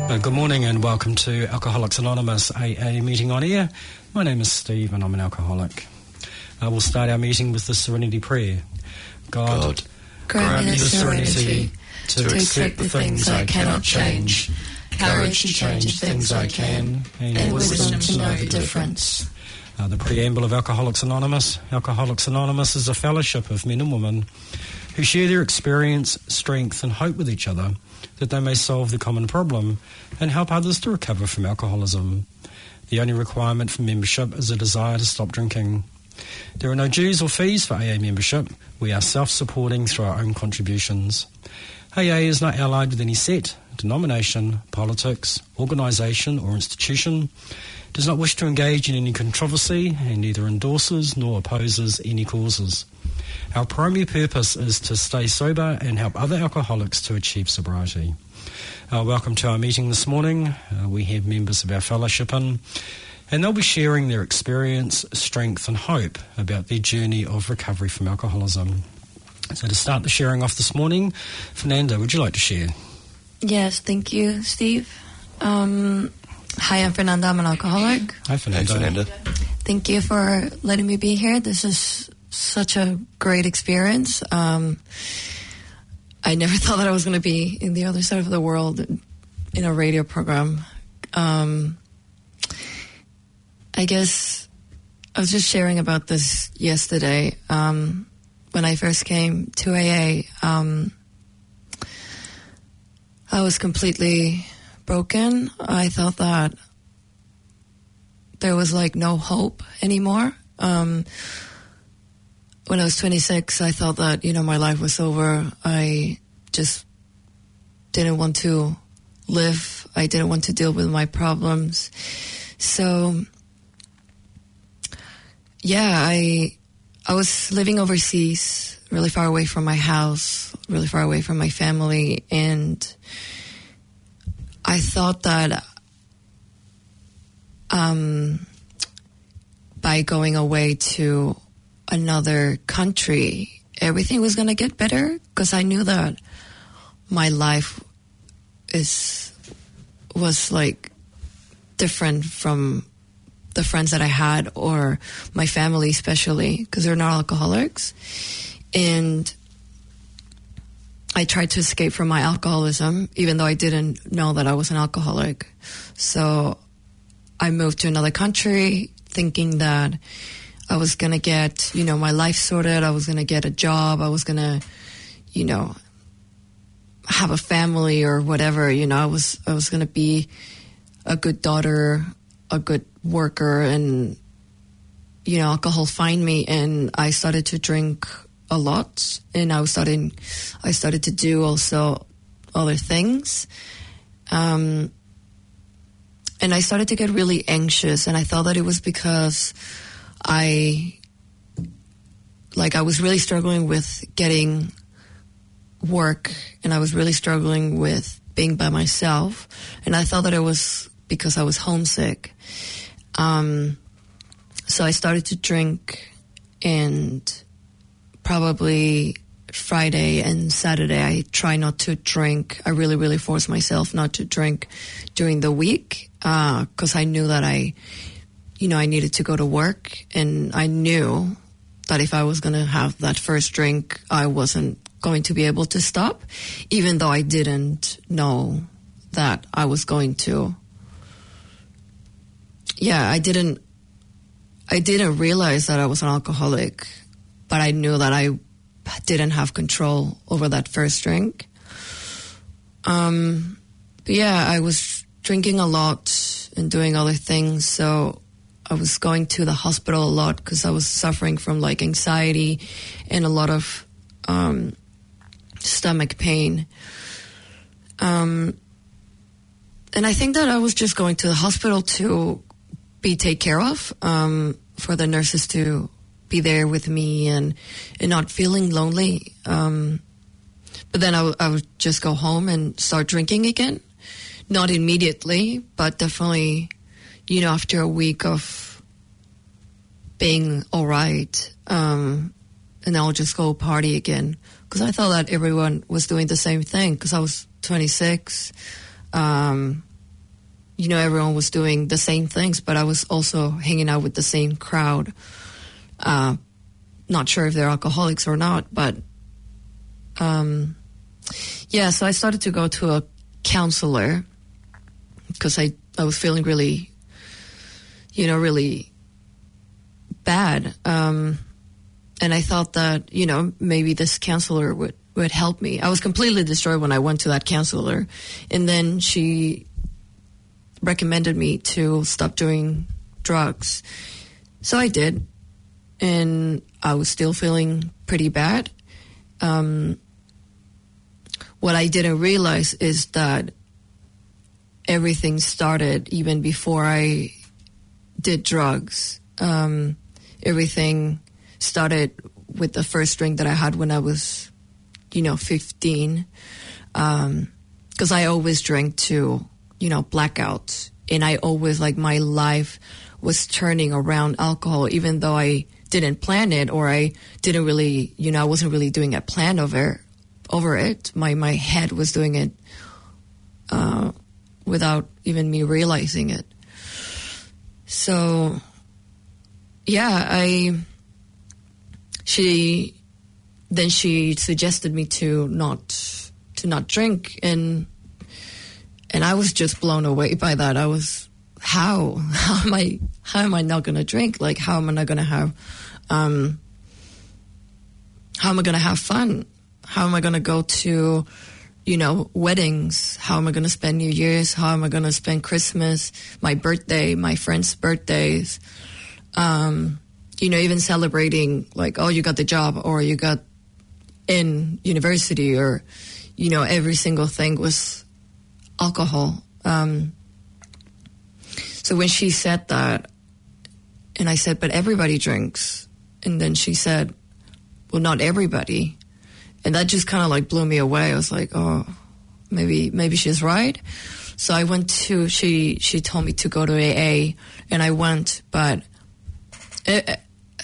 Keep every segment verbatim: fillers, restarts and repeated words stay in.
Uh, good morning and welcome to Alcoholics Anonymous A A meeting on air. My name is Steve and I'm an alcoholic. Uh, we'll start our meeting with the Serenity Prayer. God, God grant me the serenity to, to accept the things I cannot change, courage to change the things I can, and, and wisdom to know the difference. Uh, the preamble of Alcoholics Anonymous. Alcoholics Anonymous is a fellowship of men and women who share their experience, strength and hope with each other, that they may solve the common problem and help others to recover from alcoholism. The only requirement for membership is a desire to stop drinking. There are no dues or fees for A A membership. We are self-supporting through our own contributions. A A is not allied with any set, denomination, politics, organisation or institution, does not wish to engage in any controversy and neither endorses nor opposes any causes. Our primary purpose is to stay sober and help other alcoholics to achieve sobriety. Uh, welcome to our meeting this morning. Uh, we have members of our fellowship in, and they'll be sharing their experience, strength and hope about their journey of recovery from alcoholism. So to start the sharing off this morning, Fernanda, would you like to share? Yes, thank you, Steve. Um, hi, I'm Fernanda. I'm an alcoholic. Hi, Fernanda. Hey, Fernanda. Thank you for letting me be here. This is such a great experience. Um, I never thought that I was going to be in the other side of the world in a radio program. Um, I guess I was just sharing about this yesterday. Um, when I first came to A A, um, I was completely broken. I thought that there was like no hope anymore. Um, when I was twenty-six, I thought that, you know, my life was over. I just didn't want to live. I didn't want to deal with my problems. So, yeah, I I was living overseas, really far away from my house, really far away from my family, and I thought that um, by going away to another country, everything was going to get better, because I knew that my life is was like different from the friends that I had, or my family especially, because they're not alcoholics. And I tried to escape from my alcoholism, even though I didn't know that I was an alcoholic. So I moved to another country thinking that I was going to get, you know, my life sorted. I was going to get a job. I was going to, you know, have a family or whatever. You know, I was, I was going to be a good daughter, a good worker, and, you know, alcohol find me. And I started to drink a lot, and I was starting, I started to do also other things. Um, and I started to get really anxious, and I thought that it was because I, like, I was really struggling with getting work, and I was really struggling with being by myself, and I thought that it was because I was homesick. Um, so I started to drink, and probably Friday and Saturday I try not to drink. I really, really forced myself not to drink during the week, uh, because I knew that I, you know, I needed to go to work, and I knew that if I was going to have that first drink, I wasn't going to be able to stop, even though I didn't know that I was going to. Yeah, I didn't, I didn't realize that I was an alcoholic, but I knew that I didn't have control over that first drink. Um, but yeah, I was drinking a lot and doing other things, so I was going to the hospital a lot because I was suffering from like anxiety and a lot of um, stomach pain. Um, and I think that I was just going to the hospital to be taken care of, um, for the nurses to be there with me and, and not feeling lonely. Um, but then I, w- I would just go home and start drinking again. Not immediately, but definitely, you know, after a week of being all right, um, and I'll just go party again. Because I thought that everyone was doing the same thing, because I was twenty-six. Um, you know, everyone was doing the same things, but I was also hanging out with the same crowd. Uh, not sure if they're alcoholics or not, but um, yeah, so I started to go to a counselor because I, I was feeling really, you know, really bad. Um, and I thought that, you know, maybe this counselor would, would help me. I was completely destroyed when I went to that counselor. And then she recommended me to stop doing drugs. So I did. And I was still feeling pretty bad. Um, what I didn't realize is that everything started even before I did drugs. Um, everything started with the first drink that I had when I was, you know, fifteen. Um, 'cause I always drank to, you know, blackouts. And I always, like, my life was turning around alcohol, even though I didn't plan it, or I didn't really, you know, I wasn't really doing a plan over, over it. My, my head was doing it, uh, without even me realizing it. So, yeah, I, she, then she suggested me to not, to not drink, and, and I was just blown away by that. I was, how, how am I, how am I not going to drink? Like, how am I not going to have, um, how am I going to have fun? How am I going to go to, you know, weddings? How am I going to spend New Year's? How am I going to spend Christmas, my birthday, my friends' birthdays? Um, you know, even celebrating, like, oh, you got the job, or you got in university, or, you know, every single thing was alcohol. Um, so when she said that, and I said, but everybody drinks. And then she said, well, not everybody. And that just kind of like blew me away. I was like, oh, maybe, maybe she's right. So I went to, she, she told me to go to A A, and I went, but it,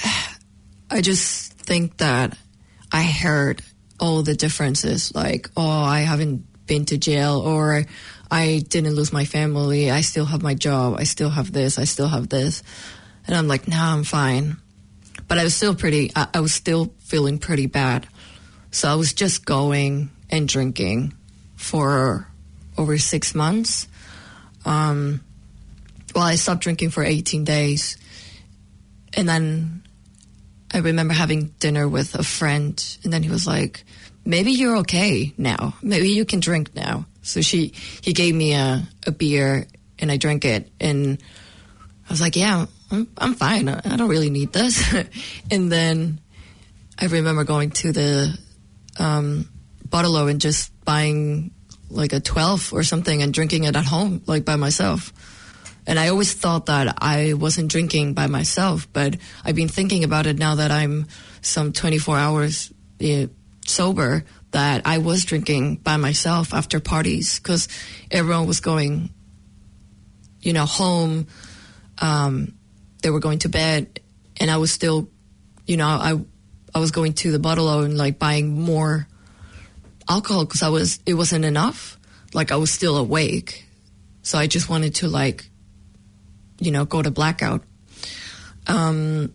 I just think that I heard all the differences, like, oh, I haven't been to jail, or I didn't lose my family. I still have my job. I still have this. I still have this. And I'm like, nah, I'm fine. But I was still pretty, I, I was still feeling pretty bad. So I was just going and drinking for over six months. Um, well, I stopped drinking for eighteen days. And then I remember having dinner with a friend, and then he was like, maybe you're okay now. Maybe you can drink now. So she, he gave me a, a beer, and I drank it. And I was like, yeah, I'm, I'm fine. I don't really need this. And then I remember going to the um, Bottle-O and just buying like a twelve or something and drinking it at home, like by myself. And I always thought that I wasn't drinking by myself, but I've been thinking about it now that I'm some twenty-four hours uh, sober, that I was drinking by myself after parties, because everyone was going, you know, home. Um, they were going to bed, and I was still, you know, I I was going to the Bottle-O and like buying more alcohol because I was it wasn't enough. Like, I was still awake, so I just wanted to, like, you know, go to blackout. Um,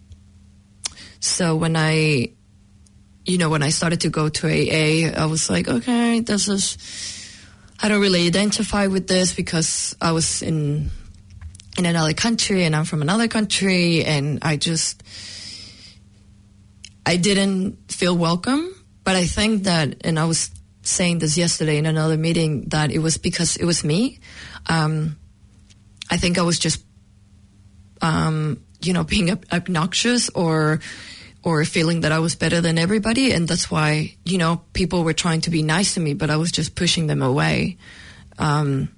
so when I, you know, when I started to go to A A, I was like, okay, this is, I don't really identify with this because I was in in another country and I'm from another country, and I just, I didn't feel welcome. But I think that, and I was saying this yesterday in another meeting, that it was because it was me. Um, I think I was just, um, you know, being obnoxious or or feeling that I was better than everybody. And that's why, you know, people were trying to be nice to me, but I was just pushing them away. Um,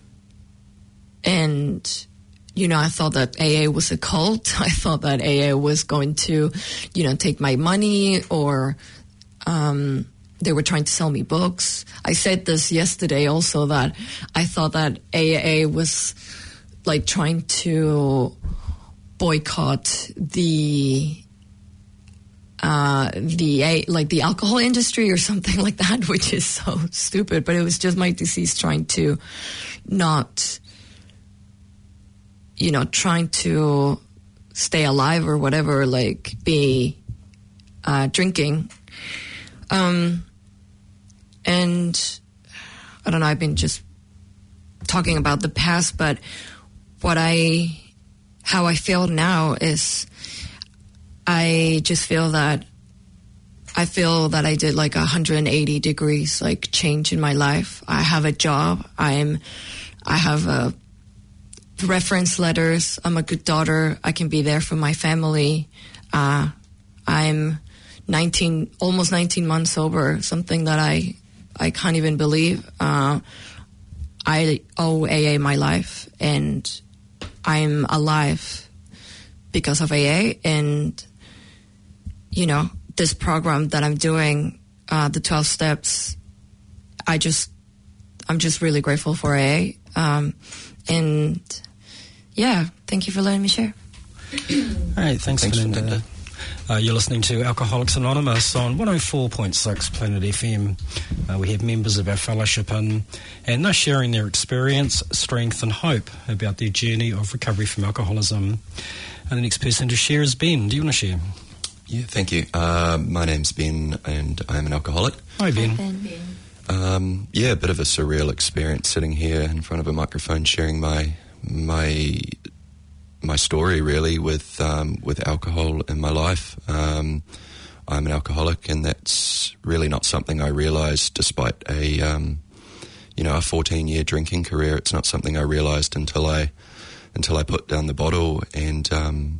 and, you know, I thought that A A was a cult. I thought that A A was going to, you know, take my money, or um, they were trying to sell me books. I said this yesterday also, that I thought that A A was like trying to boycott the uh, the like the alcohol industry or something like that, which is so stupid. But it was just my disease trying to not you know, trying to stay alive or whatever, like be uh, drinking. Um, and I don't know, I've been just talking about the past, but what I, how I feel now is I just feel that I feel that I did like a one hundred eighty degrees like change in my life. I have a job. I'm, I have a reference letters. I'm a good daughter. I can be there for my family. Uh, I'm nineteen, almost nineteen months sober, something that I, I can't even believe. Uh, I owe A A my life, and I'm alive because of A A. And, you know, this program that I'm doing, uh, the twelve steps, I just, I'm just really grateful for A A. Um, and yeah, thank you for letting me share. All right, thanks, thanks Fernanda. Fernanda. Uh, you're listening to Alcoholics Anonymous on one oh four point six Planet F M. Uh, we have members of our fellowship in, and they're sharing their experience, strength and hope about their journey of recovery from alcoholism. And the next person to share is Ben. Do you want to share? Yeah, thank you. Uh, my name's Ben, and I'm an alcoholic. Hi, Ben. Hi, Ben. Um, yeah, a bit of a surreal experience sitting here in front of a microphone sharing my my my story, really, with um, with alcohol in my life. Um, I'm an alcoholic, and that's really not something I realised despite a um, you know a fourteen year drinking career. It's not something I realised until I until I put down the bottle, and um,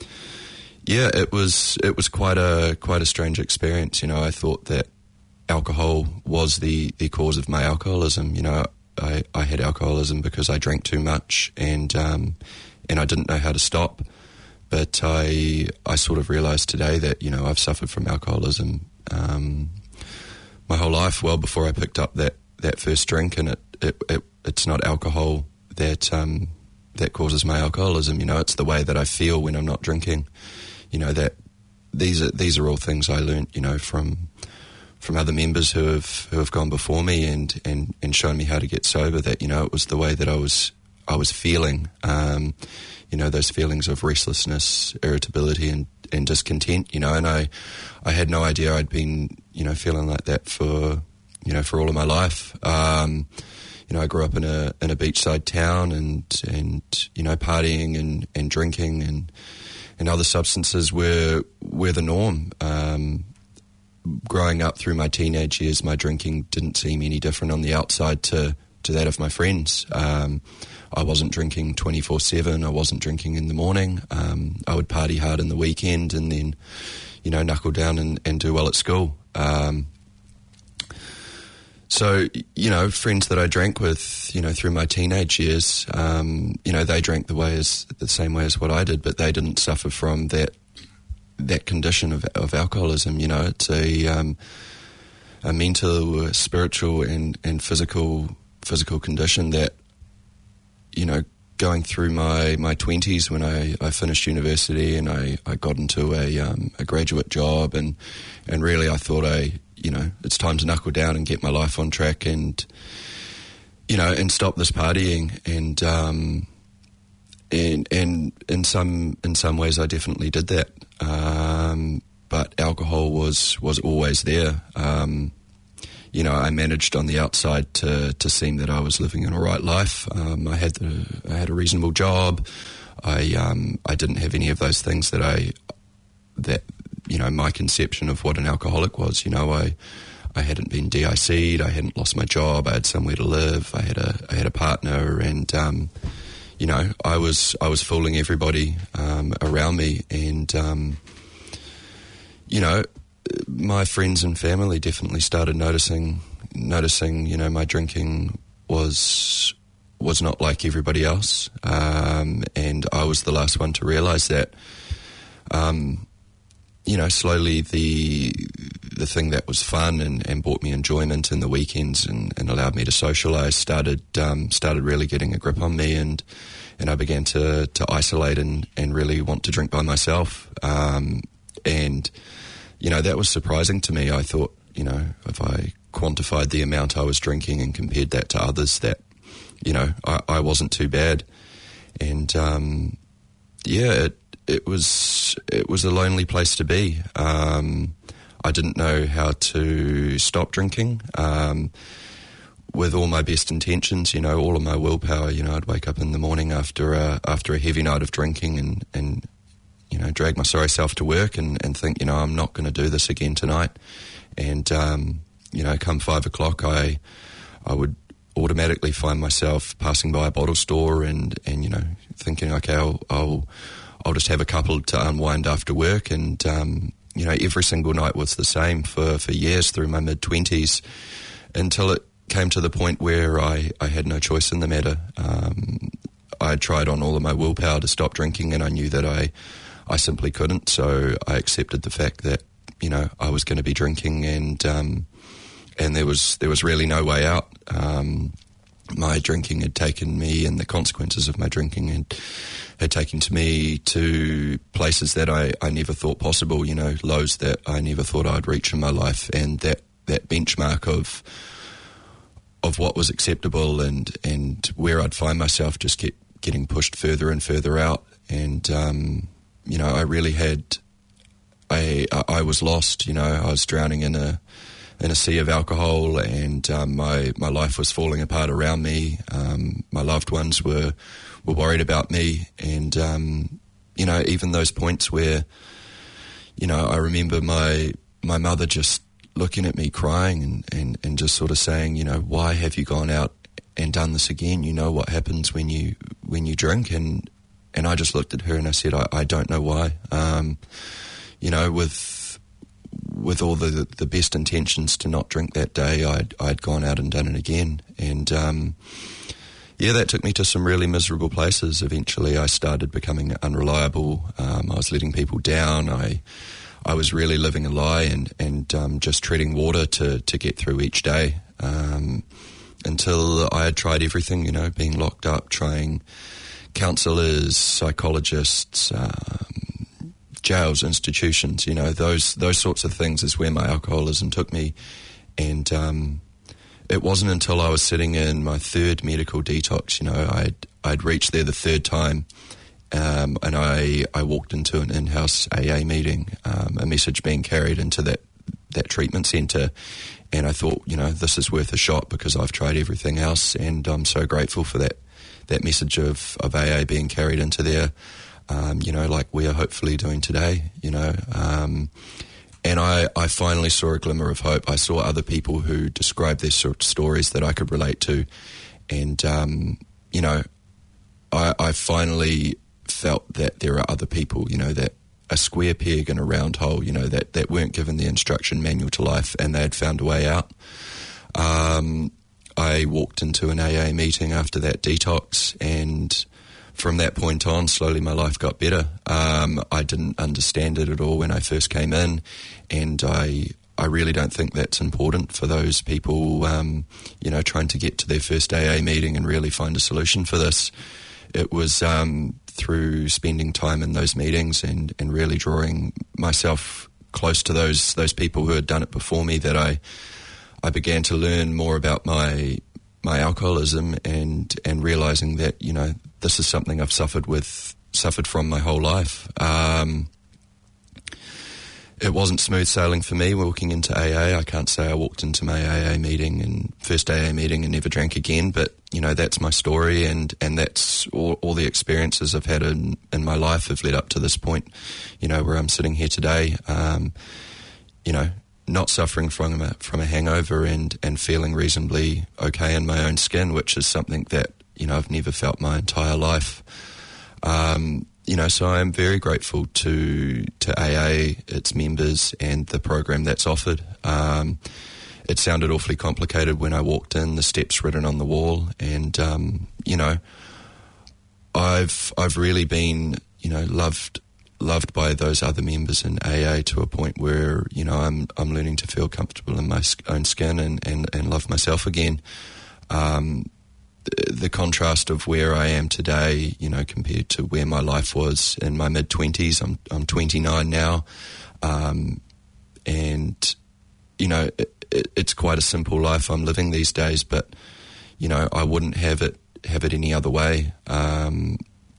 yeah, it was it was quite a quite a strange experience. You know, I thought that alcohol was the, the cause of my alcoholism. You know, I, I had alcoholism because I drank too much, and um, and I didn't know how to stop. But I I sort of realised today that, you know, I've suffered from alcoholism um, my whole life, well before I picked up that, that first drink, and it, it, it it's not alcohol that um, that causes my alcoholism. You know, it's the way that I feel when I'm not drinking. You know, that these are these are all things I learnt, you know, from from other members who have who have gone before me and, and, and shown me how to get sober. That, you know, it was the way that I was I was feeling, um, you know, those feelings of restlessness, irritability, and, and discontent. You know, and I I had no idea I'd been, you know, feeling like that for you know for all of my life. Um, you know, I grew up in a in a beachside town, and and you know, partying and, and drinking and and other substances were were the norm. Um, growing up through my teenage years, my drinking didn't seem any different on the outside to, to that of my friends. Um, I wasn't drinking twenty-four seven. I wasn't drinking in the morning. Um, I would party hard in the weekend and then, you know, knuckle down and, and do well at school. Um, so, you know, friends that I drank with, you know, through my teenage years, um, you know, they drank the way as the same way as what I did, but they didn't suffer from that that condition of, of alcoholism. You know, it's a um, a mental, uh, spiritual, and, and physical physical condition that, you know, going through my, my twenties when I, I finished university and I, I got into a um, a graduate job, and and really I thought I, you know, it's time to knuckle down and get my life on track and, you know, and stop this partying. And um, and and in some in some ways I definitely did that. Um, but alcohol was, was always there. Um, you know, I managed on the outside to, to seem that I was living an all right life. Um, I had the, I had a reasonable job. I um, I didn't have any of those things that I that you know my conception of what an alcoholic was. You know, I I hadn't been D I C'd. I hadn't lost my job. I had somewhere to live. I had a I had a partner, and um, you know, I was I was fooling everybody um, around me, and um, you know, my friends and family definitely started noticing noticing. You know, my drinking was was not like everybody else, um, and I was the last one to realise that. Um, you know, slowly the the thing that was fun and, and brought me enjoyment in the weekends and, and allowed me to socialise started um, started really getting a grip on me, and and I began to, to isolate and, and really want to drink by myself. Um, and, you know, that was surprising to me. I thought, you know, if I quantified the amount I was drinking and compared that to others, that, you know, I, I wasn't too bad. and um, yeah, it it was it was a lonely place to be. Um, I didn't know how to stop drinking. Um, with all my best intentions, you know, all of my willpower, you know, I'd wake up in the morning after a, after a heavy night of drinking and, and you know, drag my sorry self to work and, and think, you know, I'm not going to do this again tonight. And, um, you know, come five o'clock, I I would automatically find myself passing by a bottle store and, and you know, thinking, okay, I'll, I'll, I'll just have a couple to unwind after work. And, um, you know, every single night was the same for, for years through my mid-twenties until it came to the point where I, I had no choice in the matter. Um, I tried on all of my willpower to stop drinking, and I knew that I, I simply couldn't. So I accepted the fact that, you know, I was going to be drinking, and um, and there was there was really no way out. Um, my drinking had taken me, and the consequences of my drinking had had taken to me to places that I, I never thought possible. You know, lows that I never thought I'd reach in my life, and that, that benchmark of of what was acceptable and, and where I'd find myself just get, getting pushed further and further out. And, um, you know, I really had, I, I was lost, you know, I was drowning in a, in a sea of alcohol, and um, my, my life was falling apart around me. Um, my loved ones were, were worried about me. And, um, you know, even those points where, you know, I remember my, my mother just looking at me crying and, and, and just sort of saying, you know, why have you gone out and done this again? You know what happens when you when you drink. And and I just looked at her and I said, I, I don't know why. Um, you know, with with all the the best intentions to not drink that day, I'd, I'd gone out and done it again. And um, yeah, that took me to some really miserable places. Eventually I started becoming unreliable. Um, I was letting people down. I I was really living a lie and, and um, just treading water to, to get through each day um, until I had tried everything, you know, being locked up, trying counsellors, psychologists, um, jails, institutions, you know, those those sorts of things is where my alcoholism took me. And um, it wasn't until I was sitting in my third medical detox, you know, I'd, I'd reached there the third time. Um, and I, I walked into an in-house A A meeting, um, a message being carried into that, that treatment centre, and I thought, you know, this is worth a shot because I've tried everything else, and I'm so grateful for that, that message of, of A A being carried into there, um, you know, like we are hopefully doing today, you know. Um, and I, I finally saw a glimmer of hope. I saw other people who described their sort of stories that I could relate to, and, um, you know, I, I finally felt that there are other people, you know, that a square peg in a round hole, you know, that, that weren't given the instruction manual to life and they had found a way out. Um, I walked into an A A meeting after that detox, and from that point on, slowly my life got better. Um, I didn't understand it at all when I first came in, and I I really don't think that's important for those people, um, you know, trying to get to their first A A meeting and really find a solution for this. It was um, through spending time in those meetings and, and really drawing myself close to those those people who had done it before me that I I began to learn more about my my alcoholism and and realizing that, you know, this is something I've suffered with suffered from my whole life. Um, It wasn't smooth sailing for me walking into A A. I can't say I walked into my A A meeting and first A A meeting and never drank again, but, you know, that's my story, and, and that's all, all the experiences I've had in, in my life have led up to this point, you know, where I'm sitting here today, um, you know, not suffering from a, from a hangover and, and feeling reasonably okay in my own skin, which is something that, you know, I've never felt my entire life. Um, You know, so I'm very grateful to to A A, its members, and the program that's offered. Um, it sounded awfully complicated when I walked in, the steps written on the wall, and um, you know, I've I've really been, you know, loved loved by those other members in A A to a point where, you know, I'm I'm learning to feel comfortable in my own skin and and, and love myself again. Um, the contrast of where I am today, you know, compared to where my life was in my mid-twenties. I'm I'm twenty-nine now, um, and, you know, it, it, it's quite a simple life I'm living these days, but, you know, I wouldn't have it have it any other way. Um,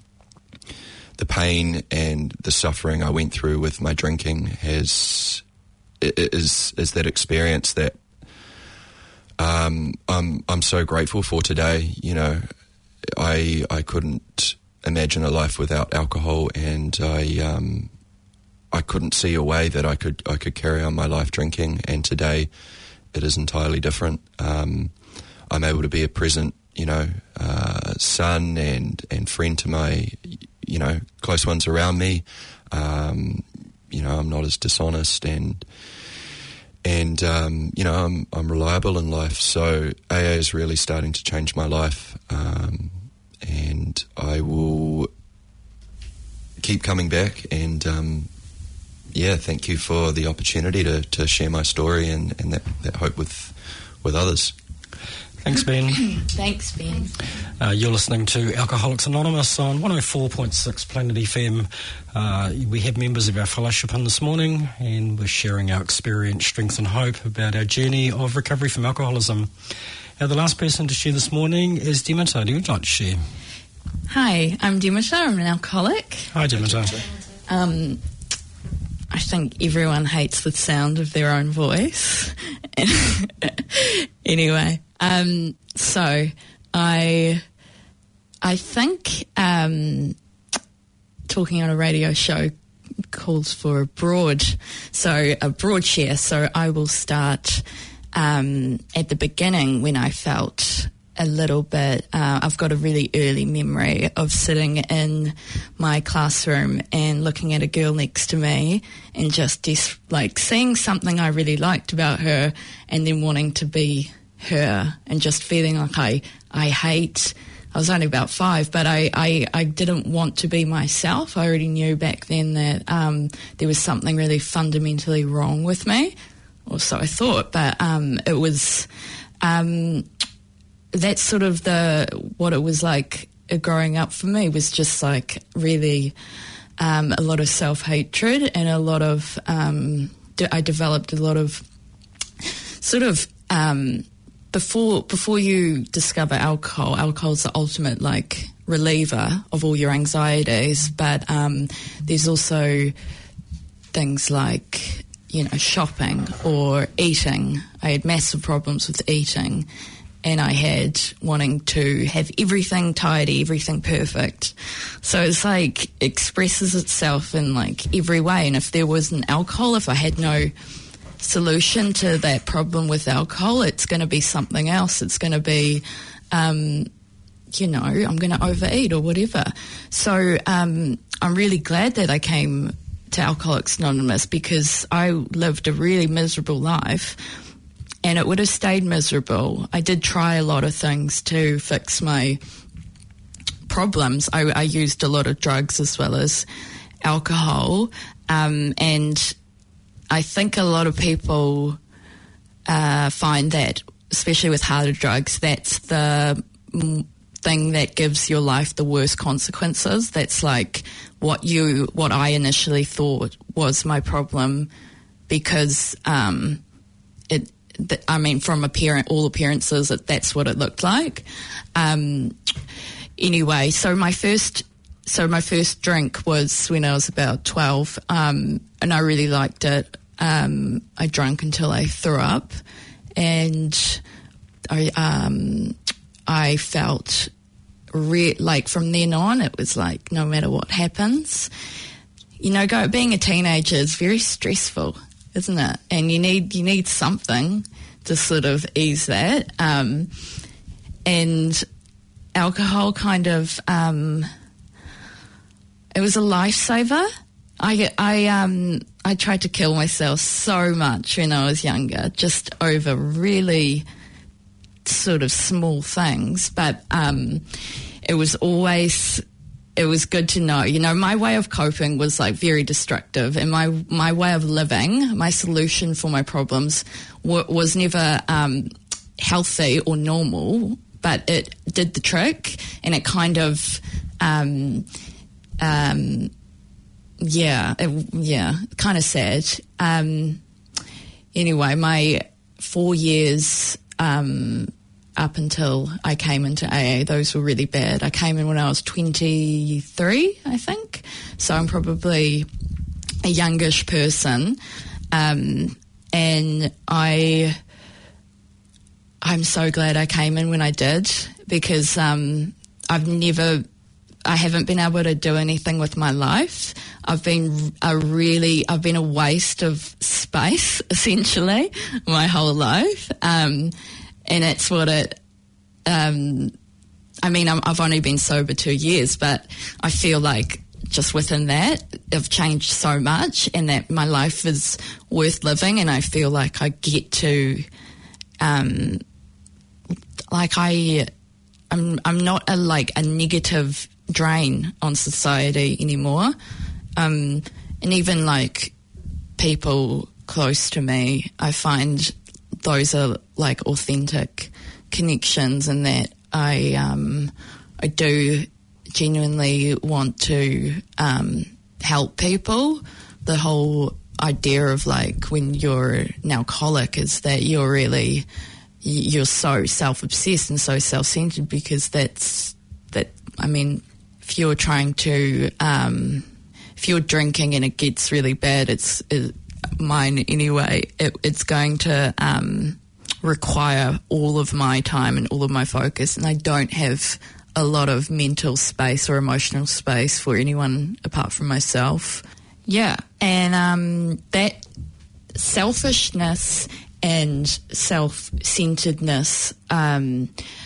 the pain and the suffering I went through with my drinking has is is that experience that um, I'm I'm so grateful for today. You know, I I couldn't imagine a life without alcohol, and I um, I couldn't see a way that I could I could carry on my life drinking. And today, it is entirely different. Um, I'm able to be a present, you know, uh, son and and friend to my, you know, close ones around me. Um, you know, I'm not as dishonest and and um, you know, I'm I'm reliable in life. So A A is really starting to change my life, um, and I will keep coming back. And um, yeah, thank you for the opportunity to, to share my story and, and that, that hope with with others. Thanks, Ben. Thanks, Ben. Uh, you're listening to Alcoholics Anonymous on one oh four point six Planet F M. Uh, we have members of our fellowship in this morning, and we're sharing our experience, strength and hope about our journey of recovery from alcoholism. Now, the last person to share this morning is Demeter. Do you like to share? Hi, I'm Demeter. I'm an alcoholic. Hi, Demeter. Um, I think everyone hates the sound of their own voice. Anyway, um, so I I think um, talking on a radio show calls for a broad, so a broad share. So I will start um, at the beginning when I felt a little bit, uh, I've got a really early memory of sitting in my classroom and looking at a girl next to me and just dis- like seeing something I really liked about her and then wanting to be her and just feeling like I, I hate, I was only about five, but I, I, I didn't want to be myself. I already knew back then that um, there was something really fundamentally wrong with me, or so I thought, but um, it was... Um, that's sort of the what it was like growing up for me, was just like really um, a lot of self-hatred and a lot of um, de- I developed a lot of sort of um, before before you discover alcohol, alcohol is the ultimate like reliever of all your anxieties, but um, there's also things like, you know, shopping or eating. I had massive problems with eating. And I had wanting to have everything tidy, everything perfect. So it's like expresses itself in like every way. And if there wasn't alcohol, if I had no solution to that problem with alcohol, it's going to be something else. It's going to be, um, you know, I'm going to overeat or whatever. So um, I'm really glad that I came to Alcoholics Anonymous, because I lived a really miserable life. And it would have stayed miserable. I did try a lot of things to fix my problems. I, I used a lot of drugs as well as alcohol. Um, and I think a lot of people uh, find that, especially with harder drugs, that's the mm, thing that gives your life the worst consequences. That's like what you, what I initially thought was my problem, because um, it, I mean, from apparent, all appearances, that that's what it looked like. Um, anyway, so my first, so my first drink was when I was about twelve, um, and I really liked it. Um, I drank until I threw up, and I, um, I felt re- like from then on, it was like no matter what happens, you know, go being a teenager is very stressful, isn't it? And you need you need something to sort of ease that. Um, and alcohol kind of, um, it was a lifesaver. I I um I tried to kill myself so much when I was younger, just over really sort of small things. But um, it was always. It was good to know, you know, my way of coping was like very destructive, and my, my way of living, my solution for my problems w- was never um, healthy or normal, but it did the trick, and it kind of, um, um, yeah, it, yeah, kind of sad. Um, anyway, my four years um, up until I came into A A, those were really bad. I came in when I was twenty-three, I think, So I'm probably a youngish person, um, and I, I'm so glad I came in when I did, because um, I've never, I haven't been able to do anything with my life. I've been a really, I've been a waste of space, essentially, my whole life, um, and it's what it, um, I mean, I'm, I've only been sober two years, but I feel like just within that, I've changed so much, and that my life is worth living, and I feel like I get to, um, like I, I'm, I'm not a like a negative drain on society anymore, um, and even like people close to me, I find those are like authentic connections, and that I, um, I do genuinely want to um, help people. The whole idea of like when you're an alcoholic is that you're really, you're so self-obsessed and so self-centered, because that's, that, I mean, if you're trying to, um, if you're drinking and it gets really bad, it's, it, mine anyway, it, it's going to um, require all of my time and all of my focus, and I don't have a lot of mental space or emotional space for anyone apart from myself. Yeah, and um, that selfishness and self-centeredness, um,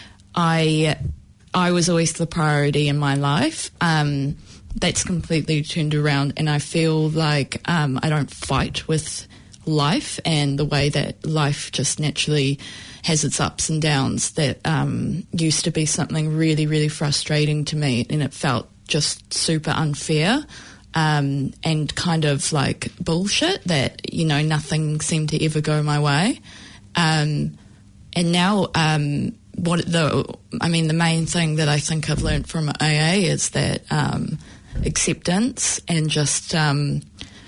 I I was always the priority in my life. Um, that's completely turned around, and I feel like um, I don't fight with life and the way that life just naturally has its ups and downs. That um, used to be something really, really frustrating to me, and it felt just super unfair um, and kind of like bullshit that, you know, nothing seemed to ever go my way. Um, and now um, what the, I mean, the main thing that I think I've learned from A A is that um, acceptance and just um,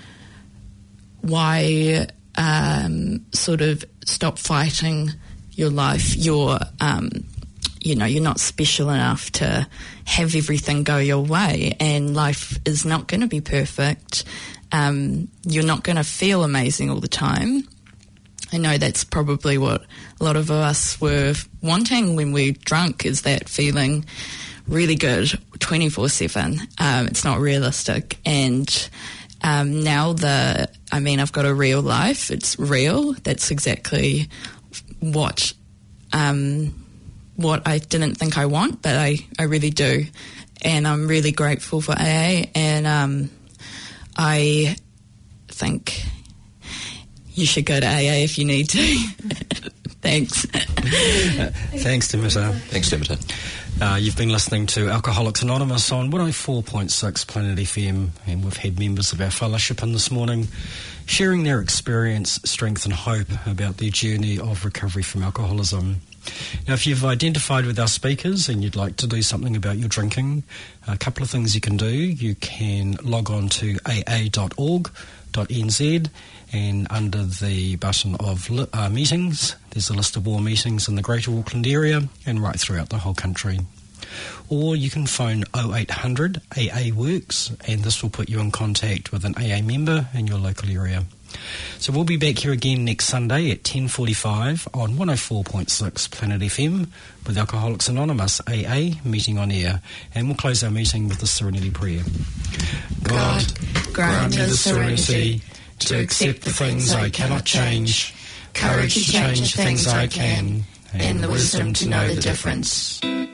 why um, sort of stop fighting your life. You're, um, you know, you're not special enough to have everything go your way, and life is not going to be perfect. Um, you're not going to feel amazing all the time. I know that's probably what a lot of us were wanting when we were drunk, is that feeling really good twenty-four seven. Um, it's not realistic. And um, now the, I mean, I've got a real life. It's real. That's exactly what um, what I didn't think I want, but I, I really do. And I'm really grateful for A A, and um, I think you should go to A A if you need to. Thanks. uh, thanks, Dimitra. Thanks, Dimitra. Uh, you've been listening to Alcoholics Anonymous on one oh four point six Planet F M, and we've had members of our fellowship in this morning sharing their experience, strength and hope about their journey of recovery from alcoholism. Now, if you've identified with our speakers and you'd like to do something about your drinking, a couple of things you can do. You can log on to a a dot org dot n z, and under the button of li- uh, meetings, there's a list of all meetings in the Greater Auckland area and right throughout the whole country. Or you can phone oh eight hundred A A Works, and this will put you in contact with an A A member in your local area. So we'll be back here again next Sunday at ten forty-five on one oh four point six Planet F M with Alcoholics Anonymous A A meeting on air, and we'll close our meeting with the Serenity Prayer. God, grant me the serenity to accept the things I cannot change, courage to change the things I can, and the wisdom to know the difference.